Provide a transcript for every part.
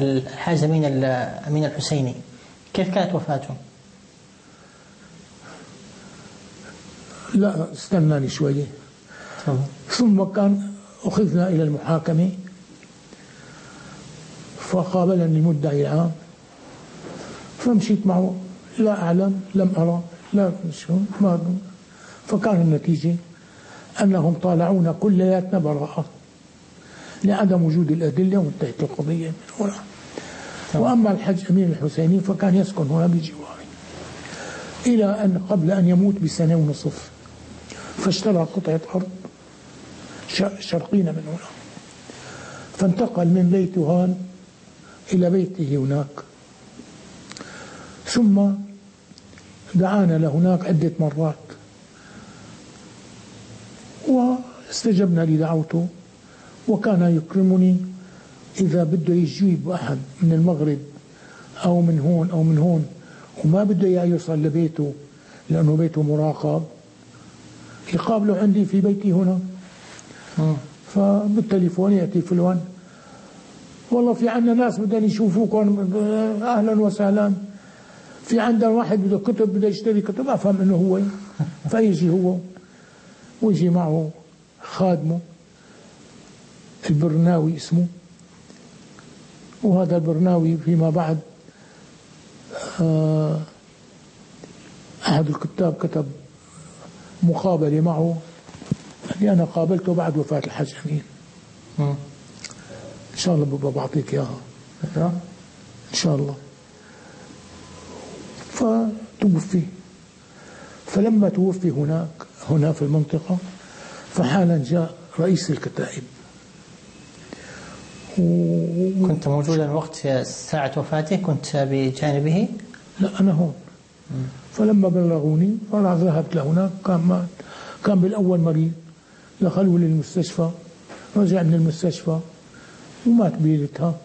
الحاج أمين الحسيني كيف كانت وفاته؟ لا استناني شوية. ثم أخذنا إلى المحاكمة، فقابلني المدعي العام، فمشيت معه، لا أعلم، لم أرى، لا شو ما. فكان النتيجة أنهم طالعونا كلياتنا براءة لعدم وجود الأدلة، وانتهت القضية من هنا. وأما الحج أمين الحسيني فكان يسكن هنا بجواري إلى أن قبل أن يموت بسنة ونصف، فاشترى قطعة أرض شرقين من هنا، فانتقل من بيته هان إلى بيته هناك، ثم دعانا لهناك عدة مرات واستجبنا لدعوته، وكان يكرمني إذا بده يجيب أحد من المغرب أو من هون أو من هون وما بده إياه يوصل لبيته لأنه بيته مراقب، يقابله عندي في بيتي هنا. فبالتليفون يأتي فلان، والله في عندنا ناس بدهم يشوفوكم، أهلا وسهلا، في عندنا واحد بده كتب، بده يشتري كتب، أفهم إنه هو، فيجي هو ويجي معه خادمه البرناوي اسمه، وهذا البرناوي فيما بعد أحد الكتاب كتب مقابلة معه، اللي أنا قابلته بعد وفاة الحاج أمين. إن شاء الله بابا بعطيك إياها إن شاء الله. فتوفي، فلما توفي هنا في المنطقة، فحالا جاء رئيس الكتائب. كنت موجودا وقت ساعة وفاته؟ كنت بجانبه؟ لا أنا هون. فلما بلغوني فأنا ذهبت لهناك، كان بالأول مريض، دخلوا للمستشفى، رجع من المستشفى ومات بليلتها.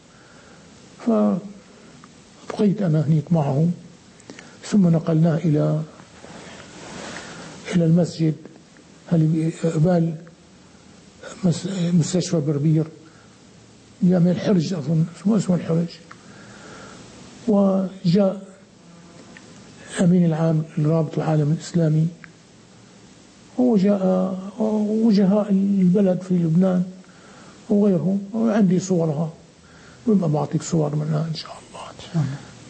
فبقيت أنا هنيك معه، ثم نقلناه إلى المسجد اللي قبال مستشفى بربير، جامع الحرج أظن اسمه الحرج. وجاء الأمين العام لرابط العالم الإسلامي، وجاء وجهاء البلد في لبنان وغيرهم، وعندي صورها، ويبقى بعطيك صور منها إن شاء الله.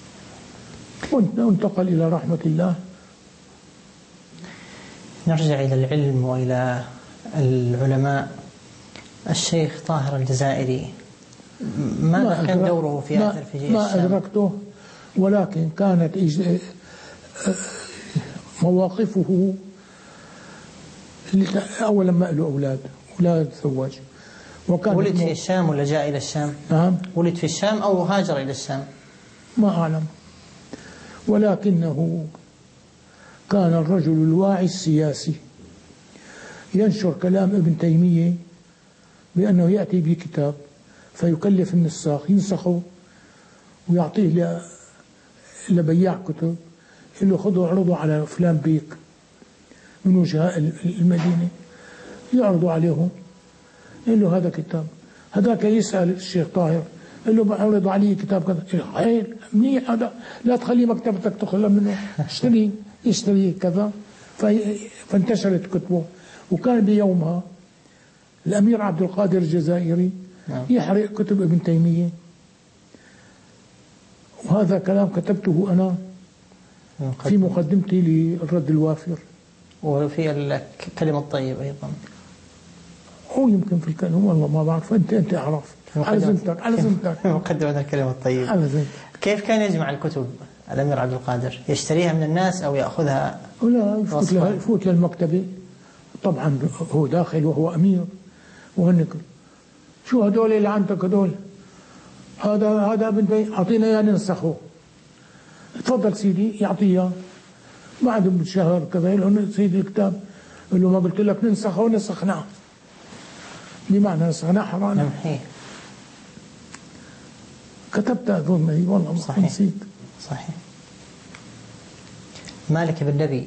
وانتقل إلى رحمة الله. نرجع إلى العلم وإلى العلماء. الشيخ طاهر الجزائري ماذا كان دوره في أثر في الشام؟ ما أدركته، ولكن كانت مواقفه أولا ما له أولاد ولا تزوج، ولد في الشام ولا جاء إلى الشام؟ نعم، ولد في الشام أو هاجر إلى الشام؟ ما أعلم، ولكنه كان الرجل الواعي السياسي، ينشر كلام ابن تيمية بأنه يأتي بكتاب فيكلف النساخ ينسخه ويعطيه لبياع كتب، يقول له خذوا اعرضوا على فلان بيك من وجهاء المدينة، يعرضوا عليهم، يقول له هذا كتاب، هذاك يسأل الشيخ طاهر، يقول له بعرض عليه كتاب كذا، خير منيح هذا، لا تخلي مكتبتك تخلى منه، اشتري كذا. فانتشرت كتبه. وكان بيومها الأمير عبد القادر الجزائري يحرق كتب ابن تيمية، وهذا كلام كتبته أنا في مقدمتي للرد الوافر، وفي الكلمة الطيبة أيضا، هو يمكن في الكلمة، والله ما بعرف، أنت أعرف، على زمتك مقدمة الكلمة الطيبة. على زمتك. كيف كان يجمع الكتب الأمير عبد القادر؟ يشتريها من الناس أو يأخذها؟ لا، يفوت للمكتبة، طبعا هو داخل وهو أمير، وهنك شو هدول اللي عندك هدول، هذا ابن أعطينا إياه ننسخه، تفضل سيدي، يعطيه بعد بشهر كذا، يقول له سيدي الكتاب، يقول له ما قلت لك ننسخه؟ ونسخناه، بمعنى نسخناه حرانا. كتبت أظن والله صحيح. نسيت. صحيح. مالك بن نبي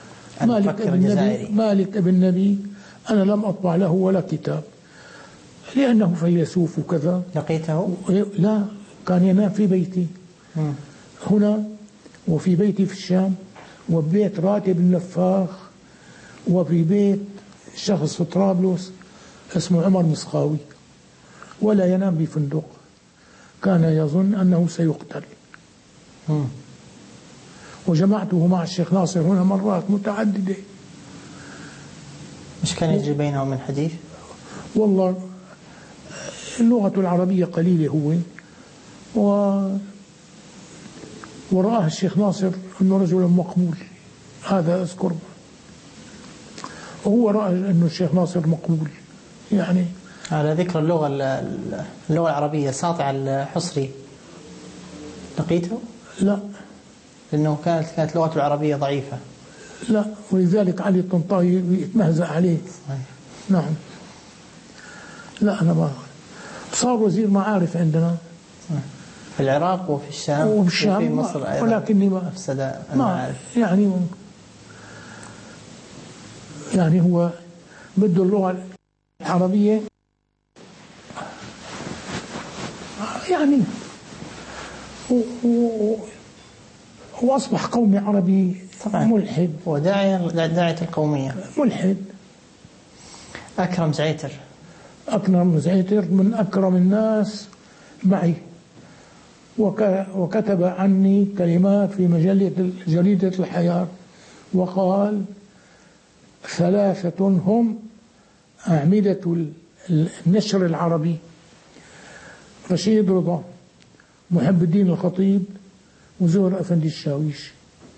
مالك ابن نبي أنا لم أطبع له ولا كتاب، لأنه فيلسوف وكذا. لقيته؟ لا، كان ينام في بيتي هنا، وفي بيتي في الشام، وبيت راتب النفاخ، وفي بيت شخص في طرابلس اسمه عمر مسخاوي، ولا ينام بفندق. كان يظن أنه سيقتل. وجمعته مع الشيخ ناصر هنا مرات متعددة. مش كان يجري بينهم من حديث؟ والله اللغة العربية قليلة هو، ورآه الشيخ ناصر أنه رجل مقبول، هذا أذكر، وهو رأى أنه الشيخ ناصر مقبول يعني. على ذكر اللغة العربية، ساطع الحصري لقيته؟ لا، لأنه كانت لغته العربية ضعيفة. لا، ولذلك علي الطنطاوي يتمهزأ عليه. نعم. لا، أنا ما صار وزير معارف عندنا في العراق وفي الشام وفي مصر أيضا، ولكني ما أفسد المعارف. يعني هو بده اللغة العربية يعني، وأصبح قومي عربي طبعا ملحد، وداعية القومية ملحد. أكرم زعيتر من أكرم الناس معي، وكتب عني كلمات في جريدة الحياة، وقال: 3 هم أعمدة النشر العربي: رشيد رضا، محب الدين الخطيب، وزهر أفندي الشاويش.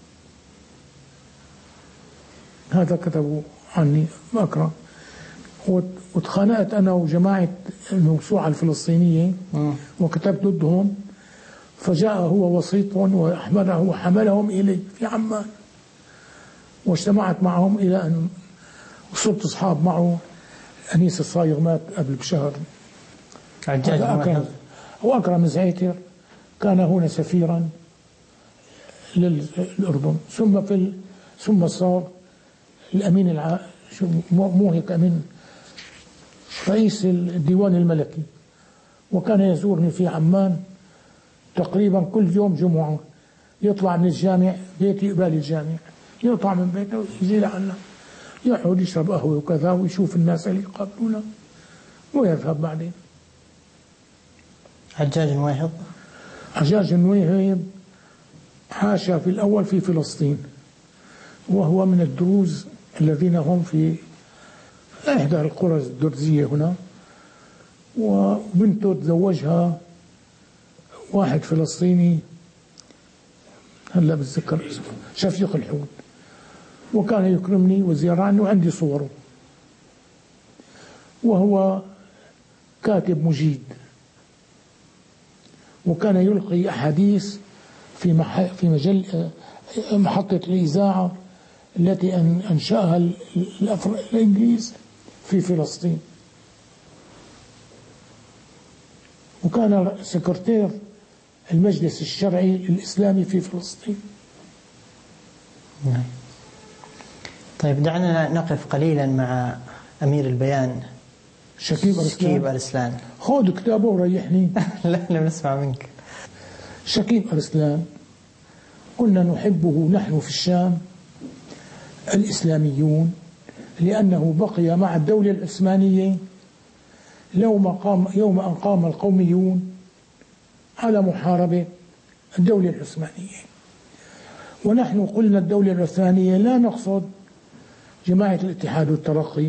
هذا كتبوا عني أكرم. واتخانقت أنا وجماعة الموسوعة الفلسطينية وكتبت ضدهم، فجاء هو وسيط وحملهم إلي في عمان، واجتمعت معهم إلى أن صرت أصحاب معه. أنيس الصايغ مات قبل بشهر. وأكرم زعيتر كان هنا سفيرا للأردن، ثم صار الأمين مو هيك أمين، رئيس الديوان الملكي، وكان يزورني في عمان تقريبا كل يوم جمعة. يطلع من الجامع، بيتي قبال الجامع، يطلع من بيته يجي لعنا، يقعد يشرب قهوة وكذا، ويشوف الناس اللي يقابلونه ويذهب بعدين. حجاج نويهب عاش في الأول في فلسطين، وهو من الدروز الذين هم في إحدى القرى الدرزية هنا، وبنته تزوجها واحد فلسطيني هلا بتذكر اسمه، شفيق الحوت، وكان يكرمني وزيارة عنه، وعندي صوره. وهو كاتب مجيد، وكان يلقي أحاديث في محطة الإذاعة التي أنشأها الإنجليز في فلسطين، وكان سكرتير المجلس الشرعي الإسلامي في فلسطين. طيب، دعنا نقف قليلا مع أمير البيان شكيب أرسلان. خذ كتابه وريحني. لا، نسمع منك. شكيب أرسلان كنا نحبه نحن في الشام الإسلاميون، لأنه بقي مع الدولة العثمانية يوم أن قام القوميون على محاربة الدولة العثمانية. ونحن قلنا الدولة العثمانية لا نقصد جماعة الاتحاد والترقي.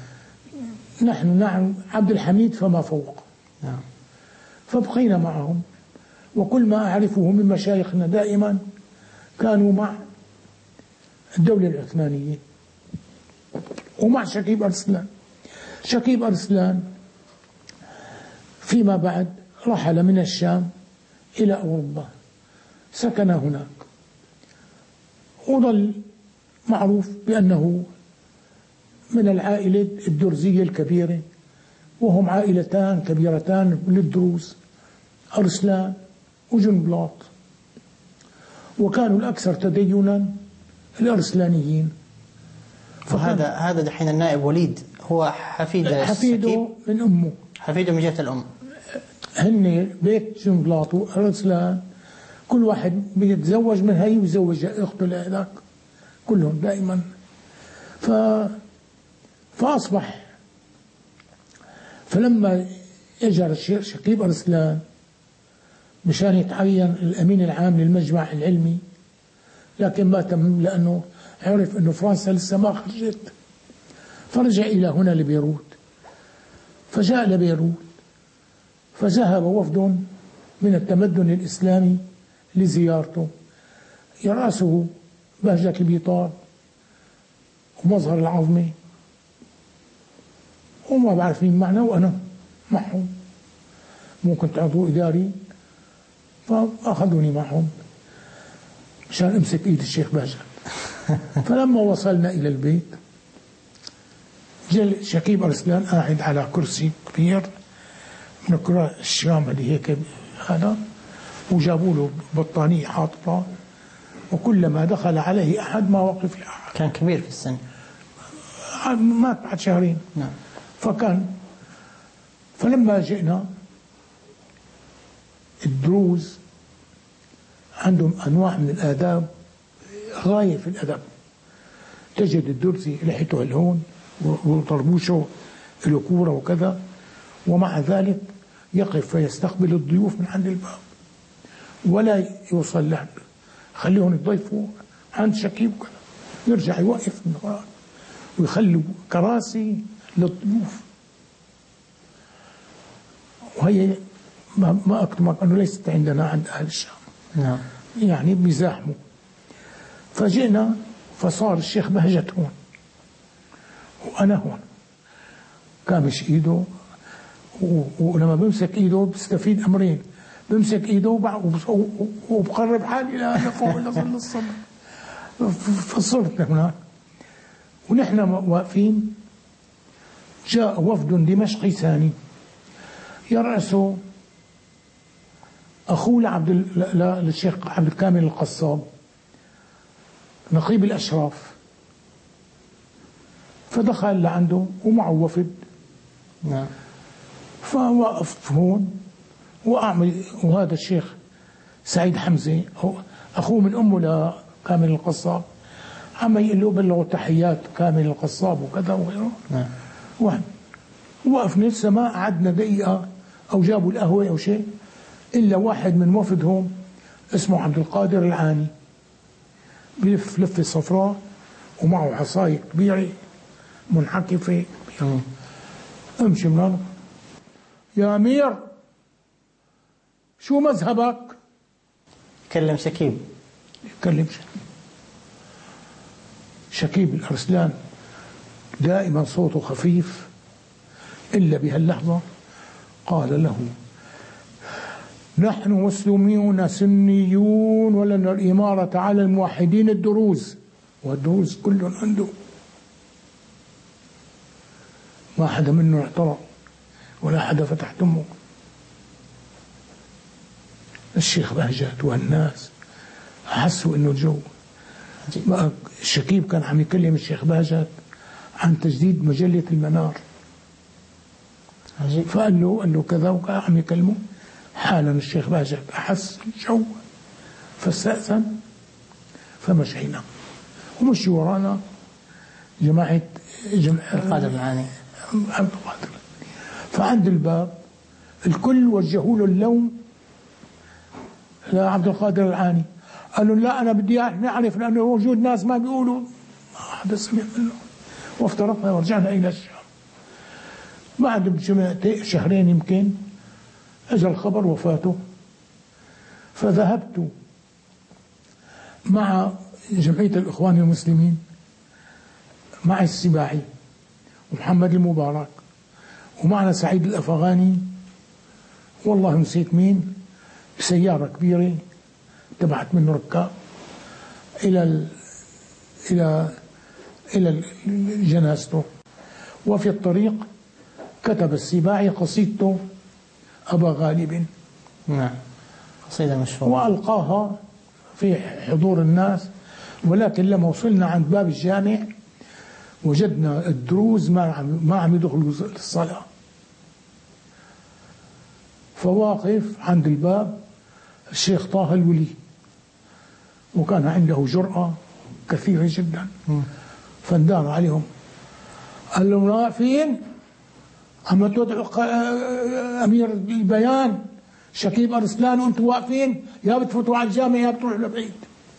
نحن عبد الحميد فما فوق. فبقينا معهم، وكل ما أعرفه من مشايخنا دائما كانوا مع الدولة العثمانية ومع شكيب أرسلان. شكيب أرسلان فيما بعد رحل من الشام إلى أوروبا، سكن هناك، وظل معروف بأنه من العائلة الدرزية الكبيرة، وهم عائلتان كبيرتان للدروز، أرسلان وجنبلاط، وكانوا الأكثر تدينا الأرسلانيين. هذا دحين النائب وليد هو حفيده من أمه، حفيده من جهة الأم. هن بيت جنبلاط وأرسلان كل واحد بيتزوج من هي ويزوج أخته لهذاك كلهم دائما. فأصبح فلما اجى شكيب أرسلان مشان يتعين الأمين العام للمجمع العلمي، لكن ما تم لأنه عرف أنه فرنسا لسه ما خرجت، فرجع إلى هنا لبيروت. فجاء لبيروت فذهب وفد من التمدن الإسلامي لزيارته، يرأسه بهجة البيطار ومظهر العظمة وما بعرف مين معنا، وأنا معهم مو كنت عضو إداري، فأخذوني معهم مشان أمسك إيد الشيخ بهجت. فلما وصلنا إلى البيت جاء شكيب أرسلان قاعد على كرسي كبير من كرة الشام اللي هيك هذا، وجابوا له بطانية حاططة، وكلما دخل عليه أحد ما وقف لأحد. كان كبير في السن، مات بعد شهرين. نعم. فلما جئنا الدروز عندهم أنواع من الآداب غاية في الأدب. تجد الدرزي لحيته الهون وطربوشه له كورة وكذا، ومع ذلك يقف فيستقبل الضيوف من عند الباب ولا يوصل له، خليهم يضيفوا عند شكيب وكذا، يرجع يوقف من وراء ويخلوا كراسي للضيوف. وهي ما أكتمك أنه ليست عندنا عند أهل الشام. نعم. يعني بيزاحموا. فجئنا فصار الشيخ بهجت هون وأنا هون، كامش إيده، ولما بمسك إيده بستفيد أمرين، بمسك إيده وبقرب حالي لفوق لظل الصدر. فصرت هناك ونحن واقفين، جاء وفد دمشقي ثاني يرأسه أخوه للشيخ عبد الكامل القصاب نقيب الأشراف. فدخل لعنده ومعه وفد. نعم. فوقف هون وهذا الشيخ سعيد حمزة أخوه من أمه لكامل القصاب عم يقول له بلغوا تحيات كامل القصاب وكذا وغيره. نعم. وقفنا لسه ما قعدنا دقيقة أو جابوا القهوة أو شيء إلا واحد من وفدهم اسمه عبد القادر العاني بلف لفة صفراء ومعه عصاية كبيرة منحكفة. امشي من هنا يا أمير شو مذهبك؟ كلم شكيب. كلم شكيب الأرسلان دائما صوته خفيف إلا بهاللحظة قال له: نحن مسلمون سنيون ولنا الإمارة على الموحدين الدروز، والدروز كلهم عنده ما حدا منه اعترض ولا حدا فتح تمه. الشيخ بهجت والناس حسوا انه الجو. الشكيب كان عم يكلم الشيخ بهجت عن تجديد مجلة المنار، فقال له كذا وكذا عم يكلمه. حالا الشيخ بهجت أحس الجو فاستأذن فمشينا ومشي ورانا جماعة القادر العاني. فعند الباب الكل وجهوا له اللوم لعبد القادر العاني، قالوا: لا أنا بدي نعرف لأنه موجود ناس ما بيقولوا، ما حدا سمع منه. وافترقنا ورجعنا إلى الشام. بعد شهرين يمكن أجى الخبر وفاته، فذهبت مع جمعية الإخوان المسلمين مع السباعي ومحمد المبارك ومعنا سعيد الأفغاني والله نسيت مين، بسيارة كبيرة تبعت منه ركاب إلى جنازته. وفي الطريق كتب السباعي قصيدته أبا غالب. نعم. قصيدة مشهورة. وألقاها في حضور الناس، ولكن لما وصلنا عند باب الجامع وجدنا الدروز ما عم يدخلوا الصلاة. فواقف عند الباب الشيخ طه الولي، وكان عنده جرأة كثيرة جدا، فندار عليهم قال لهم واقفين عم تدعوا أمير البيان شكيب أرسلان وأنتم واقفين، يا بتفوتوا على الجامع يا بتروحوا لبعيد.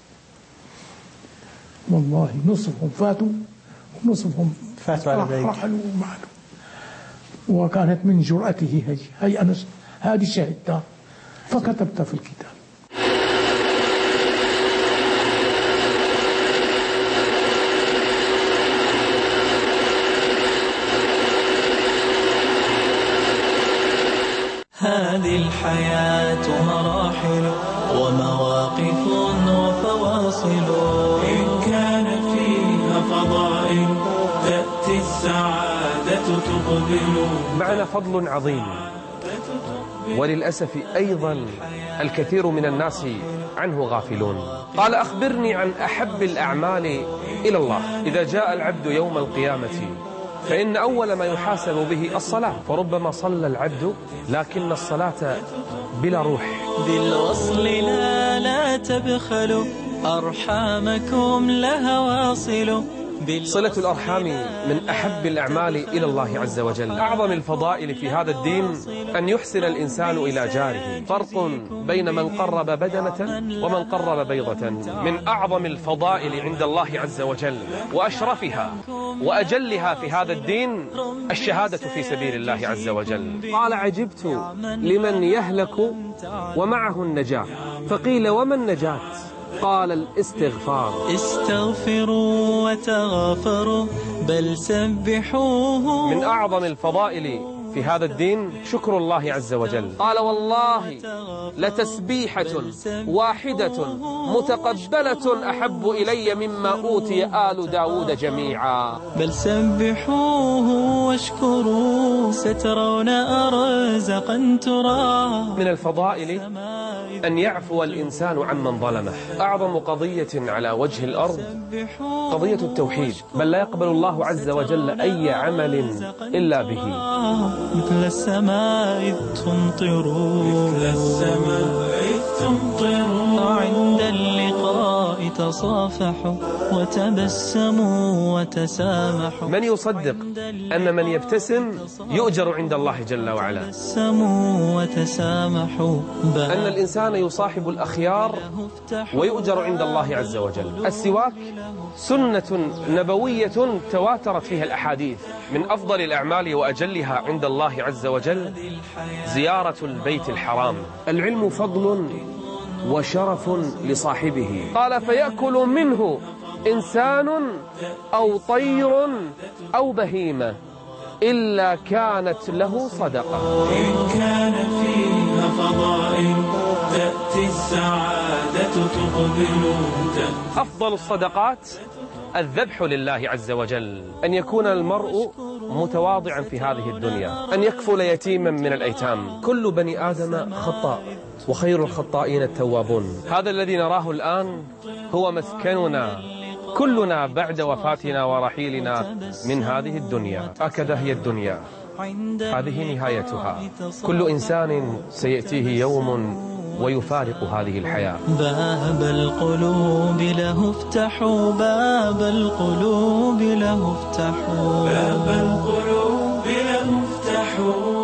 والله نصفهم فاتوا ونصفهم على بعيد، رحلوا ومعلوا. وكانت من جرأته هي أنا هذه شهدتها فكتبتها في الكتاب. هذه الحياة مراحل ومواقف وفواصل، إن كان فيها فضائل تأتي السعادة تقبل. معنا فضل عظيم، وللأسف أيضا الكثير من الناس عنه غافلون. قال: أخبرني عن أحب الأعمال إلى الله. إذا جاء العبد يوم القيامة فإن أول ما يحاسب به الصلاة، فربما صلى العبد لكن الصلاة بلا روح. بالوصل لا تبخلوا أرحامكم لها واصلوا. صلة الأرحام من أحب الأعمال إلى الله عز وجل. أعظم الفضائل في هذا الدين أن يحسن الإنسان إلى جاره. فرق بين من قرب بدنة ومن قرب بيضة. من أعظم الفضائل عند الله عز وجل وأشرفها وأجلها في هذا الدين الشهادة في سبيل الله عز وجل. قال: عجبت لمن يهلك ومعه النجاة، فقيل: وما النجاة؟ قال: الاستغفار. استغفروا وتغافروا بل سبحوه. من أعظم الفضائل في هذا الدين شكر الله عز وجل. قال: والله لتسبيحة واحدة متقبلة أحب إلي مما أوتي آل داود جميعا. بل سبحوه واشكروا سترون أرزقا ترى. من الفضائل أن يعفو الإنسان عمن ظلمه. أعظم قضية على وجه الأرض قضية التوحيد، بل لا يقبل الله عز وجل أي عمل إلا به. مثل السماء إذ تمطرون، مثل السماء إذ تمطرون. عند اللقاء تصافحوا وتبسموا وتسامحوا. من يصدق أن من يبتسم يؤجر عند الله جل وعلا؟ تبسموا وتسامحوا. أن الإنسان يصاحب الأخيار ويؤجر عند الله عز وجل. السواك سنة نبوية تواترت فيها الأحاديث. من أفضل الأعمال وأجلها عند الله عز وجل زيارة البيت الحرام. العلم فضل وشرف لصاحبه. قال: فيأكل منه إنسان أو طير أو بهيمة إلا كانت له صدقة. إن كان فيها فضائل تأتي السعادة تقبل. أفضل الصدقات الذبح لله عز وجل. أن يكون المرء متواضعا في هذه الدنيا، أن يكفل يتيما من الأيتام. كل بني آدم خطاء وخير الخطائين التوابون. هذا الذي نراه الآن هو مسكننا كلنا بعد وفاتنا ورحيلنا من هذه الدنيا. هكذا هي الدنيا، هذه نهايتها. كل إنسان سيأتيه يوم ويفارق هذه الحياة. باب القلوب له افتحوا، باب القلوب له افتحوا، باب القلوب له افتحوا.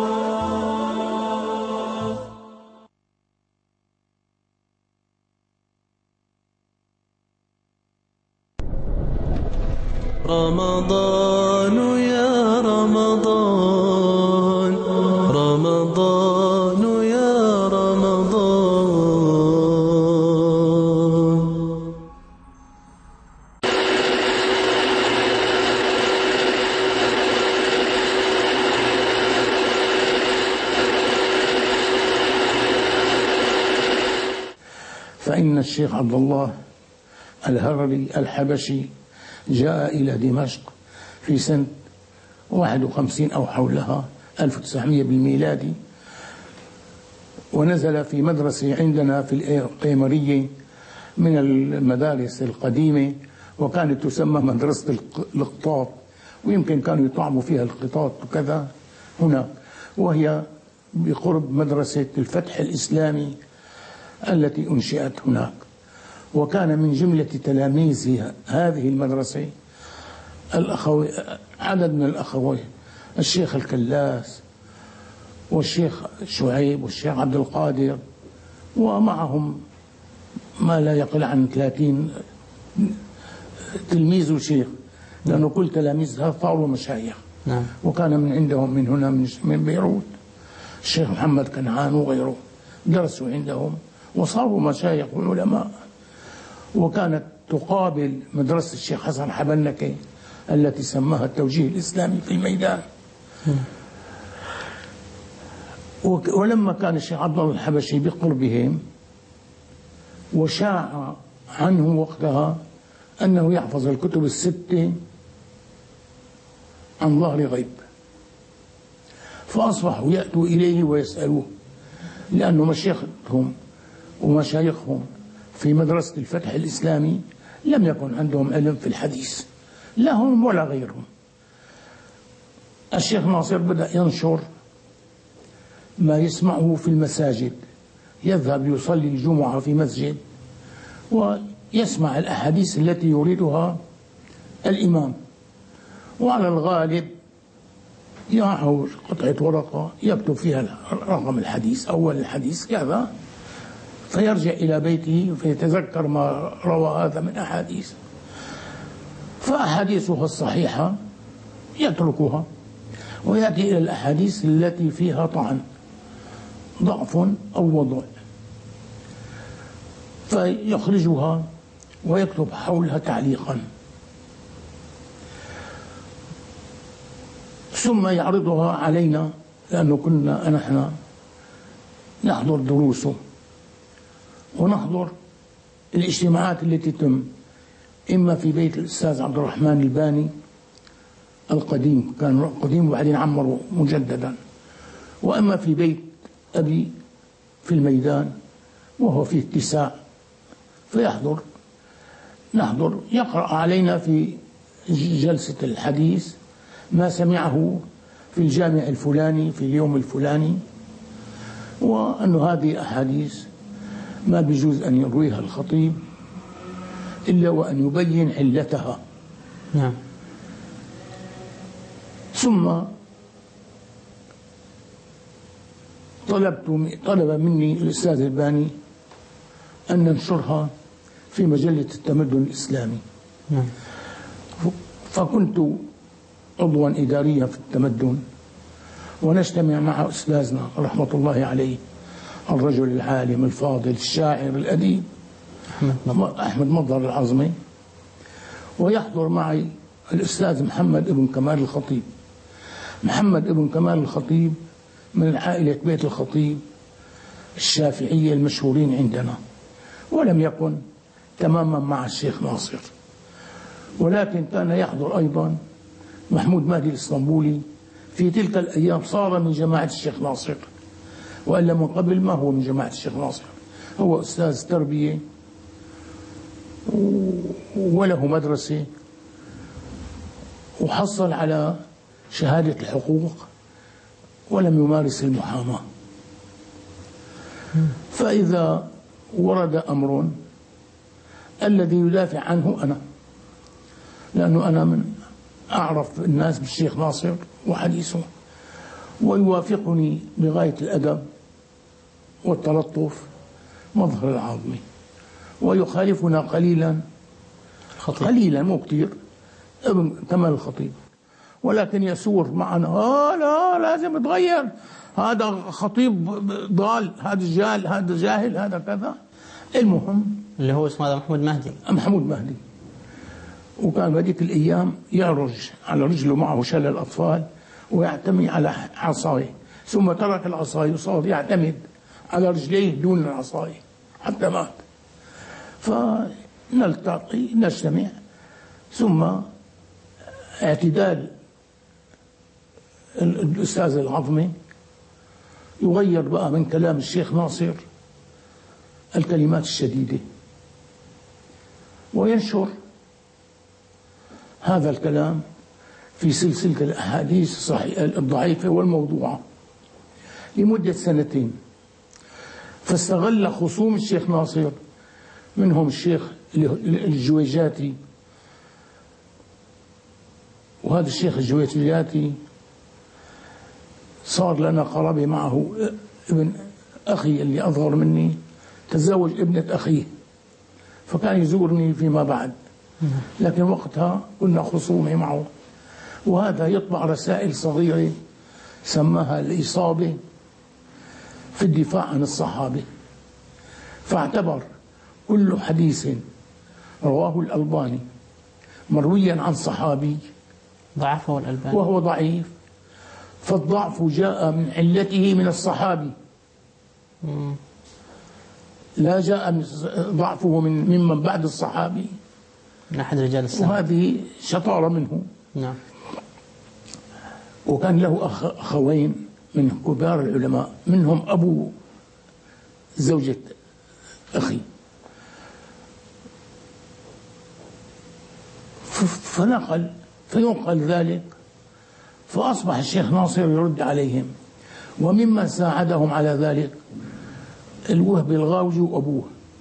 رمضان يا رمضان، رمضان يا رمضان. فإن الشيخ عبد الله الهرري الحبشي جاء إلى دمشق في سنة 51 أو حولها 1900 بالميلادي، ونزل في مدرسة عندنا في القيمرية من المدارس القديمة، وكانت تسمى مدرسة القطاط، ويمكن كانوا يطعموا فيها القطاط وكذا هناك، وهي بقرب مدرسة الفتح الإسلامي التي أنشئت هناك، وكان من جملة تلاميذ هذه المدرسة عدد من الأخوين، الشيخ الكلاس والشيخ شعيب والشيخ عبد القادر، ومعهم ما لا يقل عن 30 تلميذ وشيخ، لأنه كل تلاميذها صاروا مشايخ. نعم. وكان من عندهم من هنا من بيروت الشيخ محمد كنعان وغيره درسوا عندهم وصاروا مشايخ وعلماء. وكانت تقابل مدرسة الشيخ حسن حبنكة التي سماها التوجيه الإسلامي في الميدان. ولما كان الشيخ عبد الله الحبشي بقربهم، وشاع عنه وقتها أنه يحفظ الكتب الستة عن ظهر غيب، فأصبحوا يأتوا إليه ويسألوه، لأنه مشايخهم ومشايخهم في مدرسة الفتح الإسلامي لم يكن عندهم علم في الحديث، لا هم ولا غيرهم. الشيخ ناصر بدأ ينشر ما يسمعه في المساجد، يذهب يصلي الجمعة في مسجد ويسمع الأحاديث التي يريدها الإمام، وعلى الغالب يعه قطعة ورقة يكتب فيها رقم الحديث، أول الحديث كذا، فيرجع إلى بيته فيتذكر ما روى هذا من أحاديث، فأحاديثها الصحيحة يتركها ويأتي إلى الأحاديث التي فيها طعن، ضعف أو وضع، فيخرجها ويكتب حولها تعليقا، ثم يعرضها علينا، لأنه كنا نحن نحضر دروسه ونحضر الاجتماعات التي تتم إما في بيت الأستاذ عبد الرحمن الباني القديم، كان قديم وبعدين عمروا مجددا، وأما في بيت أبي في الميدان وهو فيه اتساع، نحضر يقرأ علينا في جلسة الحديث ما سمعه في الجامع الفلاني في اليوم الفلاني، وأن هذه أحاديث ما بيجوز أن يرويها الخطيب إلا وأن يبين علتها. نعم. ثم طلب مني الأستاذ الباني أن ننشرها في مجلة التمدن الإسلامي. نعم. فكنت عضوا إداريا في التمدن، ونجتمع مع أستاذنا رحمة الله عليه الرجل العالم الفاضل الشاعر الأديب أحمد مظهر العظمي، ويحضر معي الأستاذ محمد ابن كمال الخطيب. محمد ابن كمال الخطيب من عائلة بيت الخطيب الشافعية المشهورين عندنا، ولم يكن تماما مع الشيخ ناصر، ولكن كان يحضر أيضا محمود مهدي الإسطنبولي، في تلك الأيام صار من جماعة الشيخ ناصر، وإلا من قبل ما هو من جماعة الشيخ ناصر، هو أستاذ تربية وله مدرسة، وحصل على شهادة الحقوق ولم يمارس المحاماة. فإذا ورد أمر الذي يدافع عنه أنا، لأنه أنا من أعرف الناس بالشيخ ناصر وحديثه، ويوافقني بغاية الأدب والتلطف مظهر العظمي، ويخالفنا قليلا قليلا مو كتير ابن كمال الخطيب، ولكن يسور معنا لا لازم يتغير، هذا خطيب ضال، هذا جال، هذا جاهل، هذا كذا. المهم اللي هو اسمه هذا محمود مهدي. وكان بهذيك الأيام يعرج على رجله معه شلل الأطفال ويعتمي على عصايه، ثم ترك العصاية وصار يعتمد على رجليه دون العصاية حتى مات. فنلتقي نجتمع، ثم اعتدال الأستاذ العظمي يغير بقى من كلام الشيخ ناصر الكلمات الشديدة، وينشر هذا الكلام في سلسلة الأحاديث الضعيفة والموضوعة، لمدة 2 سنين. فاستغل خصوم الشيخ ناصر، منهم الشيخ الجويجاتي، وهذا الشيخ الجويجاتي صار لنا قرابة معه. ابن أخي اللي أصغر مني تزوج ابنة أخيه، فكان يزورني فيما بعد، لكن وقتها كنا خصومة معه. وهذا يطبع رسائل صغيرة سماها الإصابة في الدفاع عن الصحابة، فاعتبر كل حديث رواه الألباني مرويا عن صحابي ضعفه الألباني وهو ضعيف، فالضعف جاء من علته من الصحابي، لا جاء ضعفه ممن بعد الصحابي، من أحد رجال السنة. وهذه شطارة منه. نعم. وكان له أخوين من كبار العلماء، منهم أبو زوجة أخي، فينقل ذلك، فأصبح الشيخ ناصر يرد عليهم. وممن ساعدهم على ذلك الوهب الغاوجي وأبوه،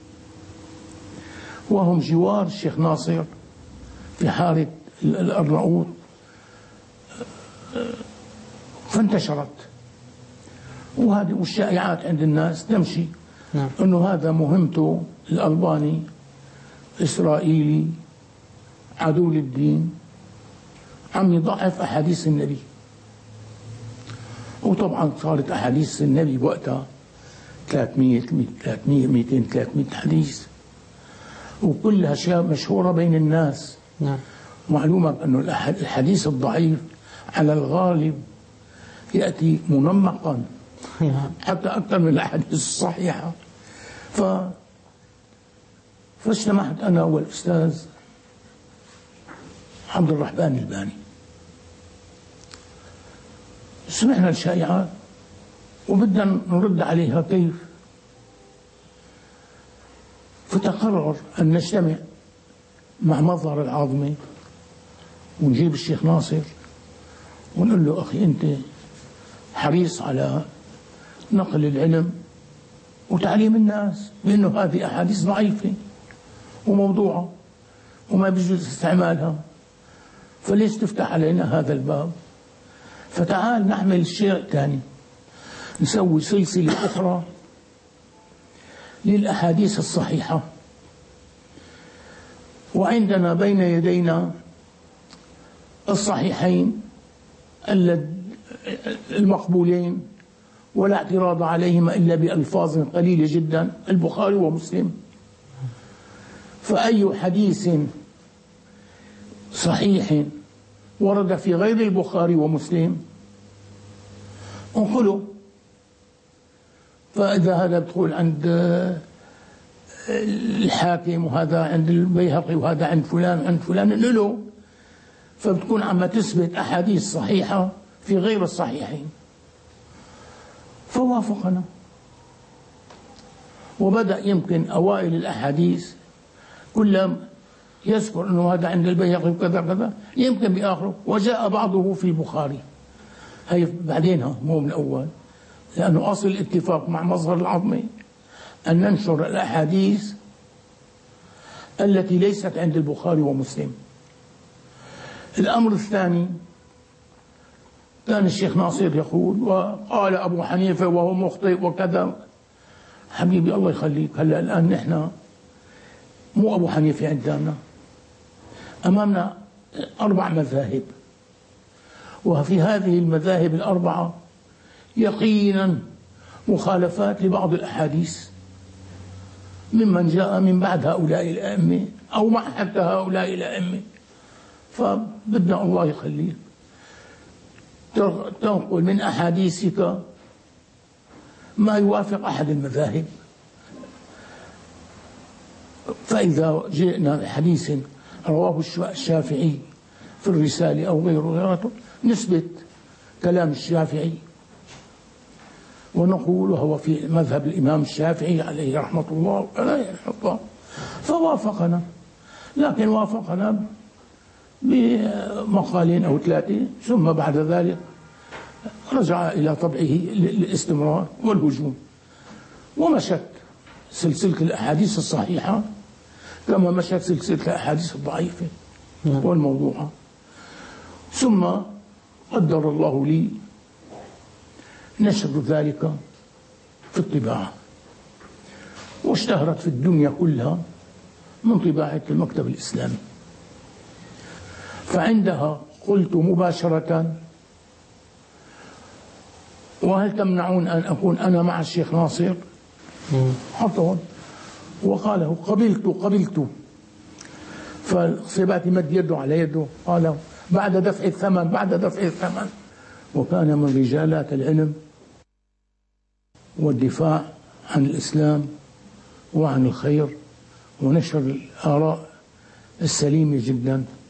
وهم جوار الشيخ ناصر في حارة الأرناؤوط. فانتشرت، وهذه والشائعات عند الناس تمشي. نعم. أنه هذا مهمته الألباني إسرائيلي عدو للدين، عم يضعف أحاديث النبي. وطبعا صارت أحاديث النبي وقتها 200-300 حديث، وكلها أشياء مشهورة بين الناس. نعم. معلومة أنه الحديث الضعيف على الغالب يأتي منمقا حتى أكثر من الأحاديث الصحيحة. فاجتمعت أنا والأستاذ عبد الرحمن الباني، سمعنا الشائعات وبدنا نرد عليها كيف. فتقرر أن نجتمع مع مظهر العاظمي ونجيب الشيخ ناصر ونقول له: أخي أنت حريص على نقل العلم وتعليم الناس بأنه هذه أحاديث ضعيفة وموضوعة وما بيجوز استعمالها، فليش تفتح علينا هذا الباب؟ فتعال نعمل شيء ثاني، نسوي سلسلة أخرى للأحاديث الصحيحة، وعندنا بين يدينا الصحيحين المقبولين ولا اعتراض عليهما إلا بألفاظ قليلة جدا، البخاري ومسلم. فأي حديث صحيح ورد في غير البخاري ومسلم انقله. فإذا هذا بدخل عند الحاكم وهذا عند البيهقي وهذا عند فلان وعند فلان نقله، فبتكون عم تثبت أحاديث صحيحة في غير الصحيحين. فوافقنا، وبدأ يمكن أوائل الأحاديث كلهم يذكر أنه هذا عند البيهقي وكذا كذا، يمكن بآخره وجاء بعضه في البخاري. هي بعدينها مو من الأول، لأنه أصل الاتفاق مع مظهر العظمي أن ننشر الأحاديث التي ليست عند البخاري ومسلم. الأمر الثاني، كان الشيخ ناصر يقول: وقال أبو حنيفة وهو مخطئ وكذا. حبيبي الله يخليك، هلا الآن نحن مو أبو حنيفة عندنا، أمامنا 4 مذاهب، وفي هذه المذاهب ال4 يقينا مخالفات لبعض الأحاديث ممن جاء من بعد هؤلاء الأئمة أو مع حتى هؤلاء الأئمة. فبدنا الله يخليك تنقل من أحاديثك ما يوافق أحد المذاهب. فإذا جئنا بحديث رواه الشافعي في الرسالة أو غيره نثبت كلام الشافعي ونقول وهو في مذهب الإمام الشافعي عليه رحمة الله وعليه رحمة الله. فوافقنا، لكن وافقنا بمقالين أو 3، ثم بعد ذلك رجع إلى طبعه الاستمرار والهجوم، ومشت سلسلة الأحاديث الصحيحة كما مشت سلسلة الأحاديث الضعيفة والموضوعة. ثم قدر الله لي نشر ذلك في الطباعة، واشتهرت في الدنيا كلها من طباعة المكتب الإسلامي. فعندها قلت مباشرة: وهل تمنعون أن أكون أنا مع الشيخ ناصر؟ حطون وقاله: قبلت. فالصباتي مد يده على يده، قال: بعد دفع الثمن. وكان من رجالات العلم والدفاع عن الإسلام وعن الخير ونشر الآراء السليمة جدا.